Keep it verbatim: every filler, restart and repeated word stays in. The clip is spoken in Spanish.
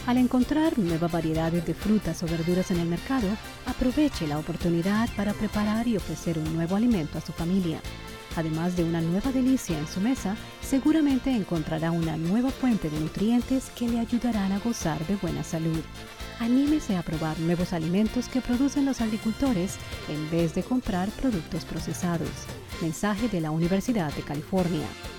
Al encontrar nuevas variedades de frutas o verduras en el mercado, aproveche la oportunidad para preparar y ofrecer un nuevo alimento a su familia. Además de una nueva delicia en su mesa, seguramente encontrará una nueva fuente de nutrientes que le ayudarán a gozar de buena salud. Anímese a probar nuevos alimentos que producen los agricultores en vez de comprar productos procesados. Mensaje de la Universidad de California.